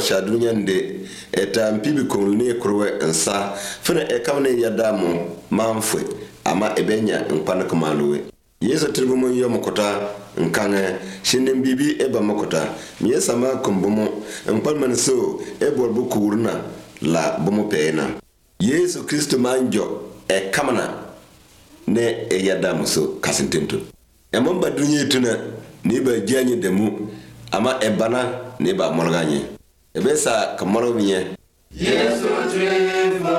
shadunya nde eta mpibi kolni kurwe nsa fina ekamne yadamu manfwe ama ebenya nkpan kamaluwe yeso tilbu mon yo mokota nkange shinin bibi eba mokota miesa ma kumbumo nkpan manso ebor bu kurna la bumo peena yesu kristo manjo kamana ne yadamu so kasintento emamba dunye tuna ni ba janye demu ama ebana ne ba molganye ebesa kamoro binye Yesu trifo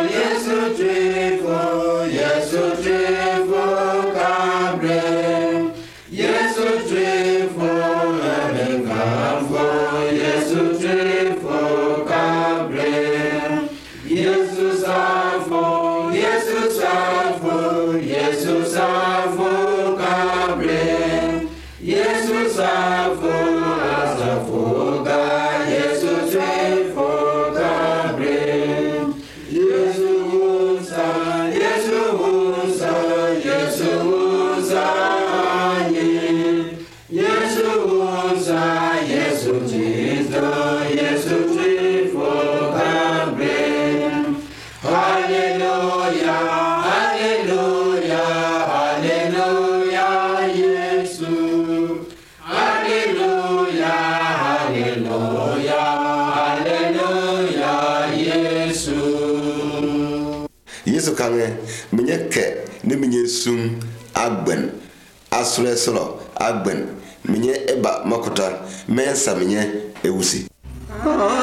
kabre Yesu trifo ebengamfo Yesu trifo kabre Yesu safo kabre Yesu safo asafoga Yesu trifo kabre Yesu unsa anye Yesu unsa Yesu Kristo Yesu trifo kabre Hallelujah hallelujah hallelujah Yesu Hallelujah hallelujah hallelujah Yesu yesu kange minyeke ni minyesum agben asresolo agben minye eba makota mensa minye ewusi